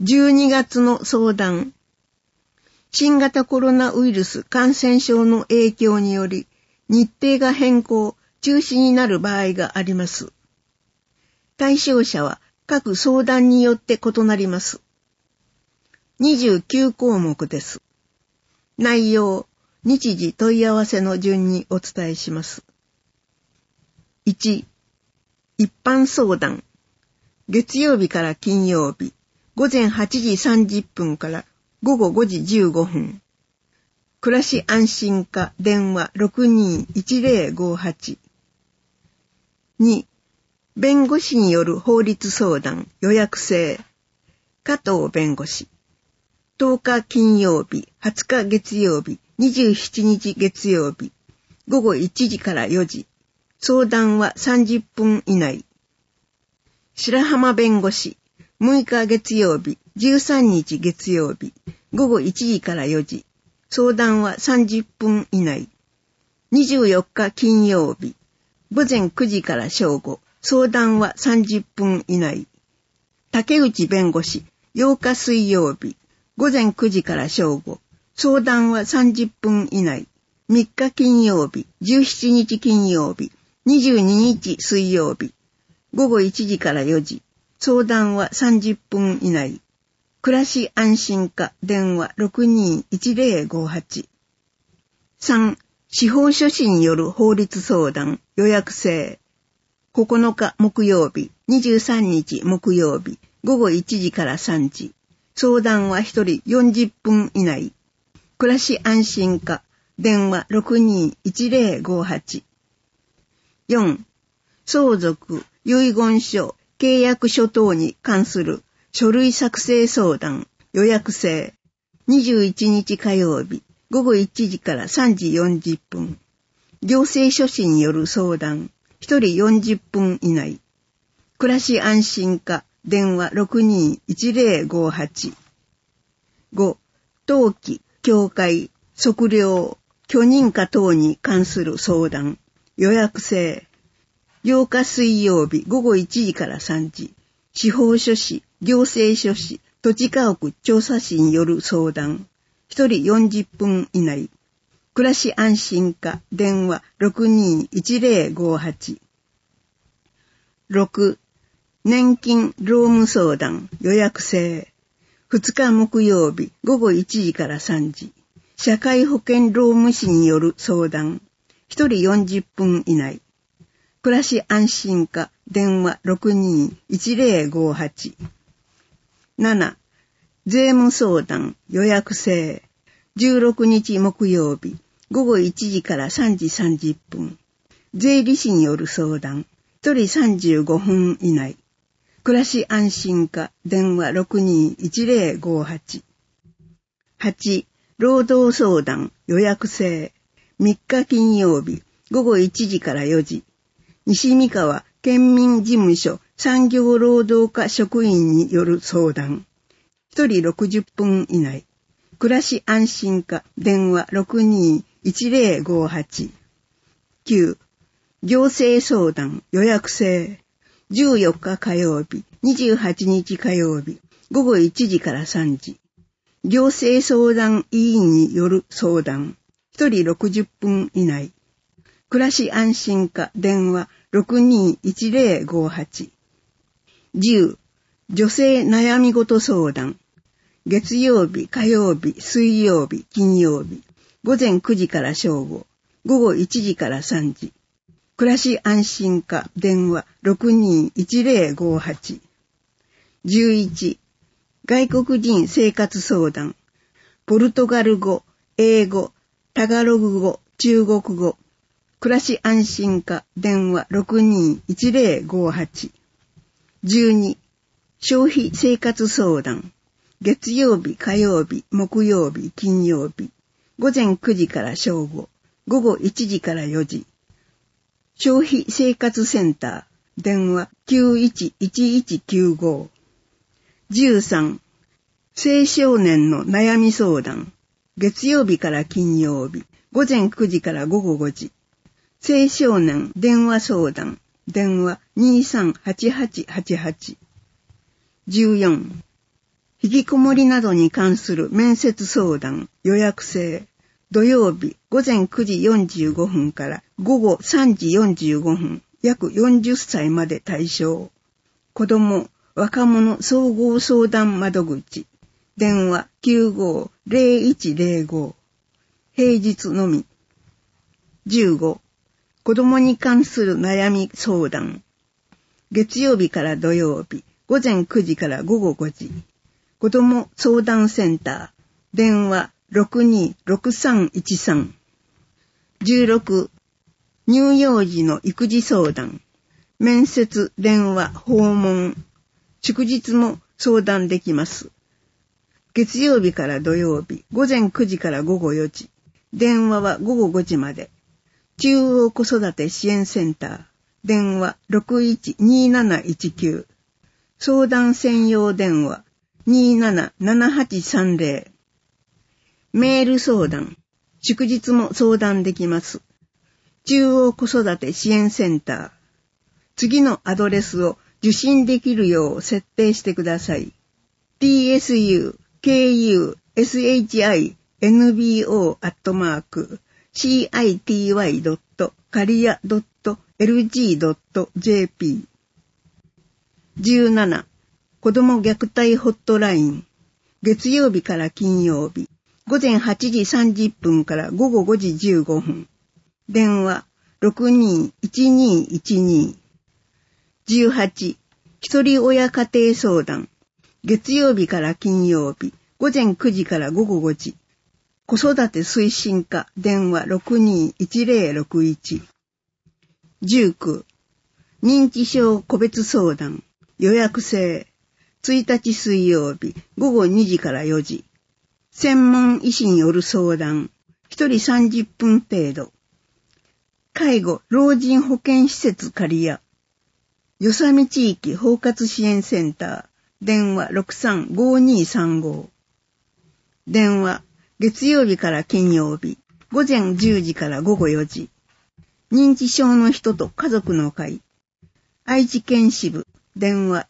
12月の相談。新型コロナウイルス感染症の影響により日程が変更、中止になる場合があります。対象者は各相談によって異なります。29項目です。内容、日時問い合わせの順にお伝えします。1、一般相談。月曜日から金曜日、午前8時30分から午後5時15分。暮らし安心課電話 621058。2、弁護士による法律相談予約制。加藤弁護士。10日金曜日、20日月曜日、27日月曜日、午後1時から4時。相談は30分以内。白浜弁護士。6日月曜日、13日月曜日、午後1時から4時。相談は30分以内。24日金曜日、午前9時から正午。相談は30分以内。竹内弁護士。8日水曜日、午前9時から正午。相談は30分以内。3日金曜日、17日金曜日、22日水曜日、午後1時から4時。相談は30分以内。暮らし安心課電話 621058。3、司法書士による法律相談予約制。9日木曜日、23日木曜日、午後1時から3時。相談は1人40分以内。暮らし安心課電話 621058。4、相続、遺言書、契約書等に関する書類作成相談予約制。21日火曜日、午後1時から3時40分。行政書士による相談、1人40分以内。暮らし安心課電話 621058。5、登記、教会、測量、許認可等に関する相談予約制。8日水曜日午後1時から3時。司法書士、行政書士、土地家屋調査士による相談。1人40分以内。暮らし安心課電話 621058。6、年金労務相談予約制。2日木曜日午後1時から3時。社会保険労務士による相談。1人40分以内。暮らし安心課電話 621058。7、税務相談予約制。16日木曜日午後1時から3時30分。税理士による相談。1人35分以内。暮らし安心課電話 621058。8、労働相談予約制。3日金曜日午後1時から4時。西三河県民事務所産業労働課職員による相談。1人60分以内。暮らし安心課電話 621058。9、行政相談予約制。14日火曜日、28日火曜日、午後1時から3時。行政相談委員による相談。1人60分以内。暮らし安心課電話 621058。10、女性悩み事相談。月曜日、火曜日、水曜日、金曜日。午前9時から正午。午後1時から3時。暮らし安心課電話 621058。11、外国人生活相談。ポルトガル語、英語、タガログ語、中国語。暮らし安心課電話 621058。12、消費生活相談。月曜日、火曜日、木曜日、金曜日。午前9時から正午。午後1時から4時。消費生活センター電話 911195。13、青少年の悩み相談。月曜日から金曜日。午前9時から午後5時。青少年電話相談電話 238888。14、 引きこもりなどに関する面接相談、予約制。土曜日午前9時45分から午後3時45分、約40歳まで対象。子ども、若者総合相談窓口。電話 95-0105。平日のみ。15、子どもに関する悩み相談。月曜日から土曜日、午前9時から午後5時。子ども相談センター。電話626313。16、乳幼児の育児相談。面接、電話、訪問。祝日も相談できます。月曜日から土曜日、午前9時から午後4時。電話は午後5時まで。中央子育て支援センター。電話612719。相談専用電話277830。メール相談。祝日も相談できます。中央子育て支援センター。次のアドレスを受信できるよう設定してください。tsukucity.career.lg.jp。 17、子ども虐待ホットライン。月曜日から金曜日、午前8時30分から午後5時15分。電話621212。18、一人親家庭相談。月曜日から金曜日、午前9時から午後5時。子育て推進課、電話621061。19、認知症個別相談。予約制。1日水曜日、午後2時から4時。専門医師による相談。1人30分程度。介護、老人保健施設借家。よさみ地域包括支援センター。電話635235。電話、月曜日から金曜日、午前10時から午後4時。認知症の人と家族の会。愛知県支部。電話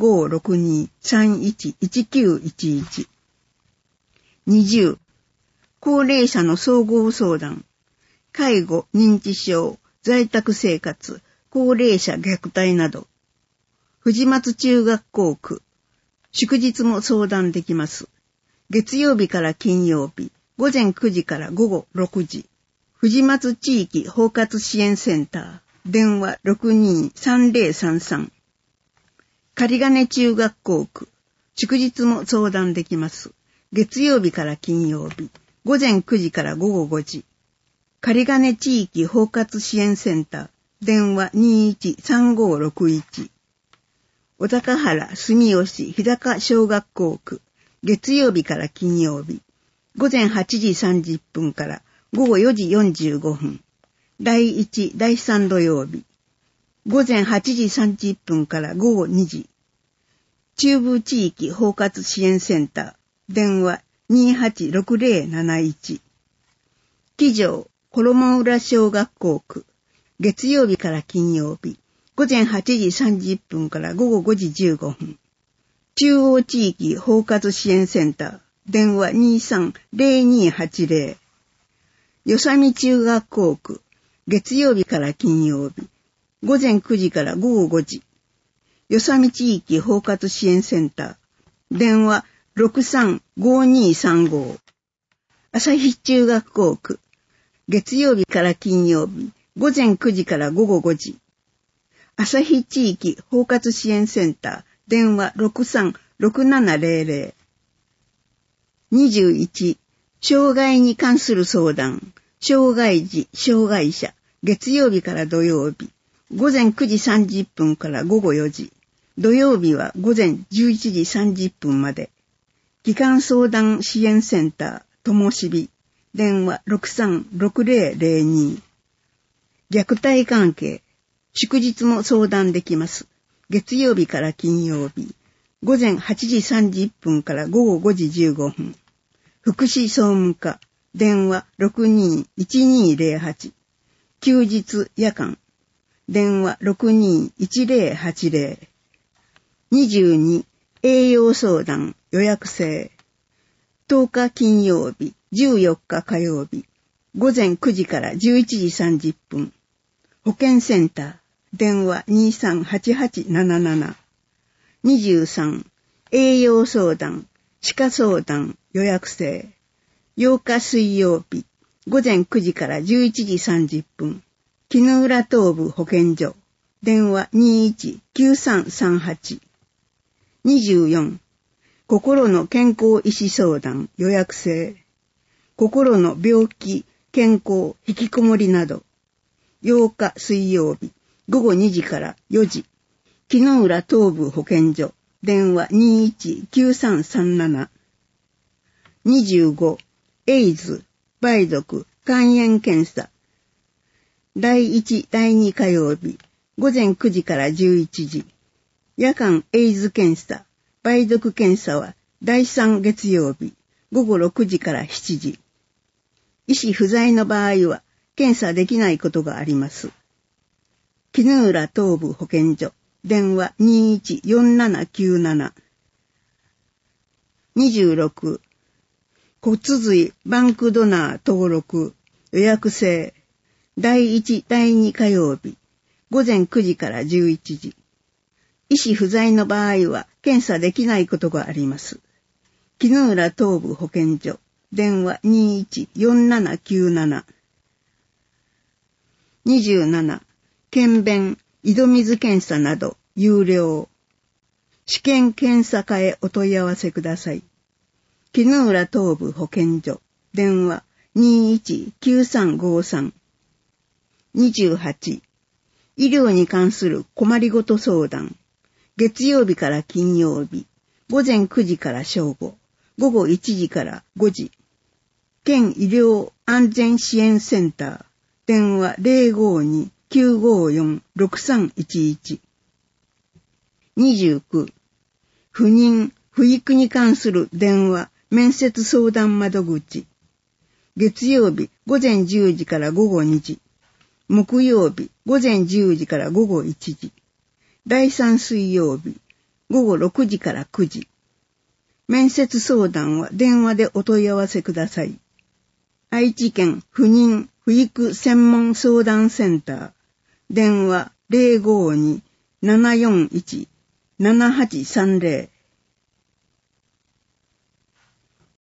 0562-311911。20、高齢者の総合相談。介護、認知症、在宅生活、高齢者虐待など。藤松中学校区。祝日も相談できます。月曜日から金曜日、午前9時から午後6時。藤松地域包括支援センター。電話623033。仮金中学校区。祝日も相談できます。月曜日から金曜日、午前9時から午後5時。仮金地域包括支援センター。電話213561。小高原住吉日高小学校区。月曜日から金曜日。午前8時30分から午後4時45分。第1、第3土曜日。午前8時30分から午後2時。中部地域包括支援センター。電話286071。基上、衣浦小学校区。月曜日から金曜日。午前8時30分から午後5時15分。中央地域包括支援センター。電話230280。よさみ中学校区。月曜日から金曜日。午前9時から午後5時。よさみ地域包括支援センター。電話635235。朝日中学校区。月曜日から金曜日。午前9時から午後5時。朝日地域包括支援センター。電話636700。21、障害に関する相談。障害児、障害者。月曜日から土曜日。午前9時30分から午後4時。土曜日は午前11時30分まで。帰還相談支援センター、ともしび。電話636002。虐待関係。祝日も相談できます。月曜日から金曜日。午前8時30分から午後5時15分。福祉総務課。電話621208。休日夜間。電話621080。22、栄養相談。 予約制。10日金曜日、14日火曜日、午前9時から11時30分。保健センター、電話 238877。23、栄養相談、歯科相談、予約制。8日水曜日、午前9時から11時30分。絹浦東部保健所、電話 219338。24、心の健康医師相談、予約制。心の病気、健康、引きこもりなど。8日水曜日、午後2時から4時。絹浦東部保健所、電話 219337。25、エイズ、梅毒、肝炎検査。第1、第2火曜日、午前9時から11時。夜間エイズ検査、梅毒検査は第3月曜日、午後6時から7時。医師不在の場合は検査できないことがあります。絹浦東部保健所、電話 214797。26、骨髄バンクドナー登録、予約制。第1、第2火曜日、午前9時から11時。医師不在の場合は検査できないことがあります。絹浦東部保健所、電話 214797。27、検便、井戸水検査など有料。試験検査課へお問い合わせください。絹浦東部保健所、電話 219353。28、医療に関する困りごと相談。月曜日から金曜日、午前9時から正午、午後1時から5時。県医療安全支援センター、電話 052-954-6311。29、不妊、不育に関する電話、面接相談窓口。月曜日、午前10時から午後2時。木曜日、午前10時から午後1時。第3水曜日、午後6時から9時。面接相談は電話でお問い合わせください。愛知県不妊・不育専門相談センター。電話 052-741-7830。